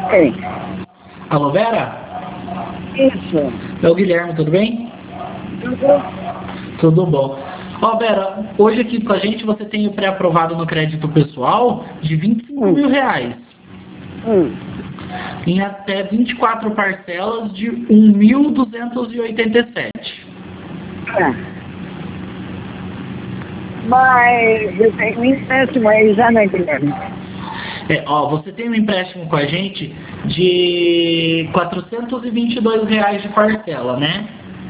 Ei, Alô, Vera? isso. É o Guilherme, tudo bem? Tudo? Tudo bom. Ó, Vera, hoje aqui com a gente você tem o pré-aprovado no crédito pessoal de R$ 25 mil, em até 24 parcelas de 1.287. É. Mas eu tenho um empréstimo aí já, né, Guilherme? Você tem um empréstimo com a gente de R$ 422 de parcela, né?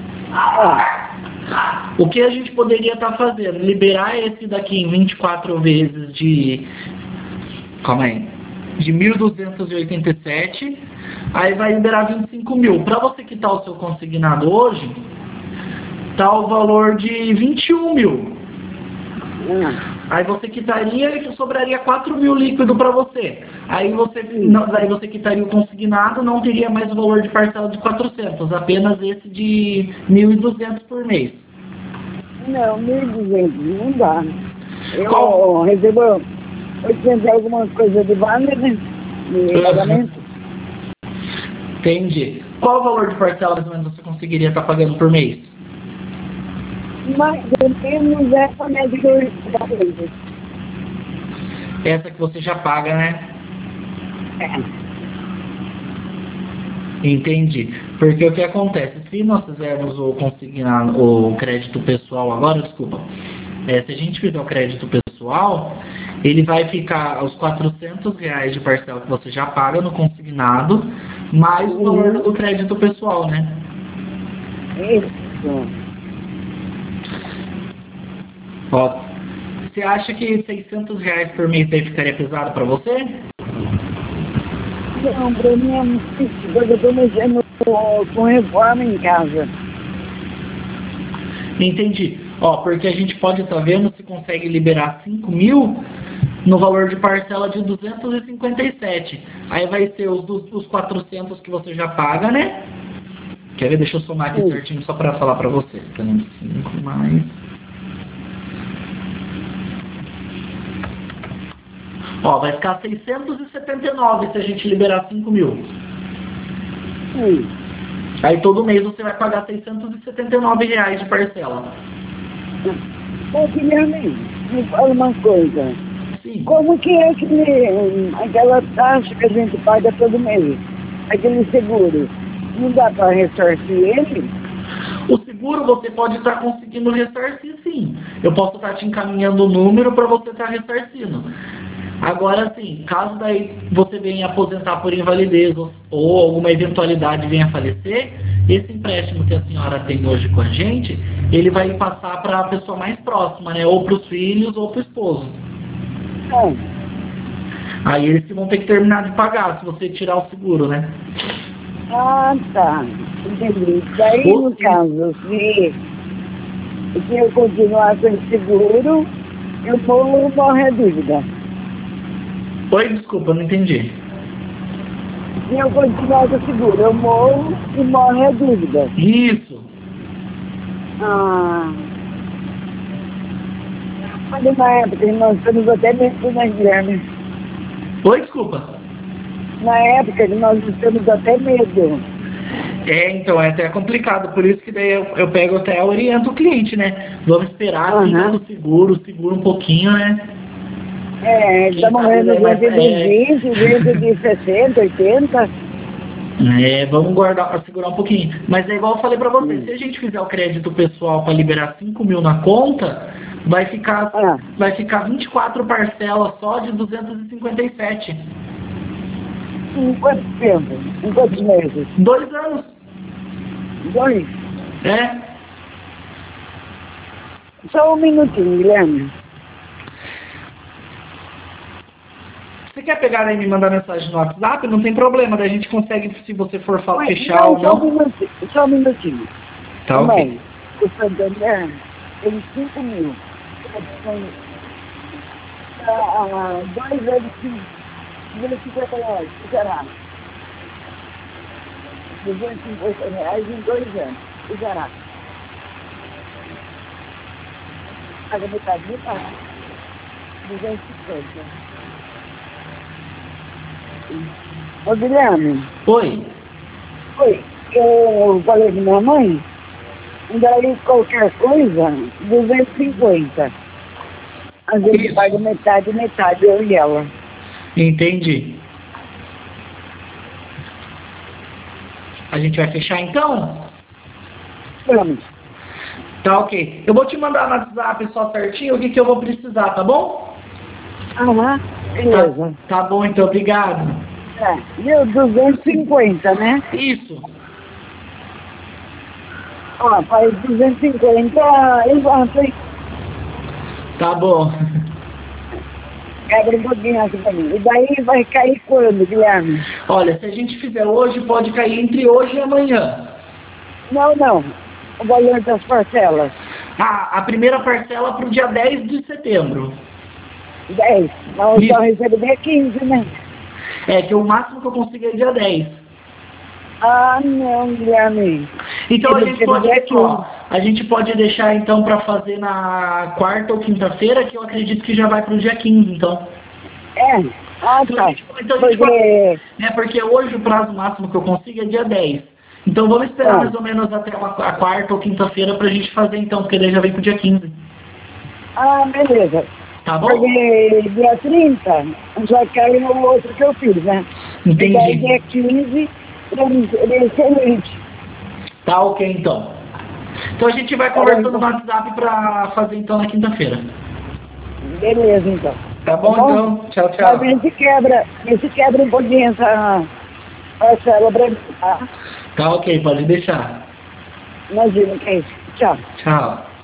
O que a gente poderia estar fazendo? Liberar esse daqui em 24 vezes de... Calma aí. De 1.287. Aí vai liberar 25 mil. Para você quitar o seu consignado hoje, tá o valor de 21 mil. Aí você quitaria e sobraria 4 mil líquido para você. Aí você quitaria o consignado, não teria mais o valor de parcela de 400, apenas esse de 1.200 por mês. Não, 1.200, não dá. Eu Qual? recebo 800 e alguma coisa de vale, né? De pagamento. Entendi. Qual o valor de parcela mais ou menos você conseguiria estar pagando por mês? Mais ou menos essa média da coisa. Essa que você já paga, né? Entendi. Porque o que acontece? Se nós fizermos o consignado, o crédito pessoal agora, desculpa. Se a gente fizer o crédito pessoal, ele vai ficar os R$ 400 de parcela que você já paga no consignado, mais o valor do crédito pessoal, né? Isso. Ó, você acha que R$ 600 por mês daí ficaria pesado para você? Não, pra mim é muito difícil, porque eu estou mexendo com reforma em casa. Entendi. Porque a gente pode estar vendo se consegue liberar 5 mil no valor de parcela de 257. Aí vai ser os 400 que você já paga, né? Quer ver? Deixa eu somar aqui certinho só para falar para você. Então, 5 mais... vai ficar 679 se a gente liberar 5 mil. Aí todo mês você vai pagar R$ 679 de parcela. Ô, Guilherme, me fala uma coisa. Sim. Como que é aquela taxa que a gente paga todo mês? Aquele seguro, não dá para ressarcir ele? O seguro você pode estar conseguindo ressarcir, sim. Eu posso estar te encaminhando o número para você estar ressarcindo. Agora, sim, caso daí você venha aposentar por invalidez ou alguma eventualidade venha a falecer, esse empréstimo que a senhora tem hoje com a gente, ele vai passar para a pessoa mais próxima, né? Ou para os filhos ou para o esposo. Aí eles que vão ter que terminar de pagar se você tirar o seguro, né? Ah, tá. Entendi. Daí, no caso, se eu continuar com esse seguro, eu vou morrer a dívida. Oi, desculpa, não entendi. Se eu continuar com o seguro, eu morro e morre a dívida. Isso. Mas na época nós estamos até medo, né, Guilherme? Oi, desculpa. Na época nós estamos até medo. Então, é até complicado, por isso que daí eu pego até oriento o cliente, né? Vamos esperar o seguro um pouquinho, né? Está morrendo gente de 20, gente de 60, 80. Vamos segurar um pouquinho. Mas é igual eu falei pra você, se a gente fizer o crédito pessoal para liberar 5 mil na conta, vai ficar 24 parcelas só de 257. Em quanto tempo? Em quantos meses? 2 anos. 2? Só um minutinho, Guilherme. Você quer pegar aí e me mandar mensagem no WhatsApp? Não tem problema, daí a gente consegue, se você for fechar ou não. Só um minutinho. Tá, ok. O Santander tem 5 mil. 2 anos, 250 reais. O que será? R$250 em 2 anos. O que será? Paga metade. 250. Ô, Guilherme, Oi. eu falei com minha mãe, e daí qualquer coisa, 250. A gente Isso. paga metade, metade, eu e ela. Entendi. A gente vai fechar então? Vamos. Tá ok. Eu vou te mandar no WhatsApp só certinho o que eu vou precisar, tá bom? Aham, beleza. Tá bom, então, obrigado. Deu 250, né? Isso. Ó, faz 250 exato, hein? Tá bom. Quebra um pouquinho aqui pra mim. E daí vai cair quando, Guilherme? Olha, se a gente fizer hoje, pode cair entre hoje e amanhã. Não. O valor das parcelas. A primeira parcela para o dia 10 de setembro. 10. Mas eu Isso. só recebi dia 15, né? É que o máximo que eu consigo é dia 10. Ah, não, Guilherme. Então Eu recebi dia 15. a gente pode deixar então para fazer na quarta ou quinta-feira, que eu acredito que já vai para o dia 15, então. É? Ah, Então, tá. porque... porque hoje o prazo máximo que eu consigo é dia 10. Então vamos esperar mais ou menos até a quarta ou quinta-feira pra gente fazer então, porque daí já vem pro dia 15. Ah, beleza. Tá bom? Porque dia 30 já cai no outro que eu fiz, né? Entendi. E daí dia 15 ele é excelente. Tá ok então. Então a gente vai conversando no WhatsApp pra fazer então na quinta-feira. Beleza, então. Tá bom, então? Tchau, tchau. Mas esse quebra um pouquinho essa parcela pra mim, tá? Tá ok, pode deixar. Imagina que é isso. Tchau. Tchau.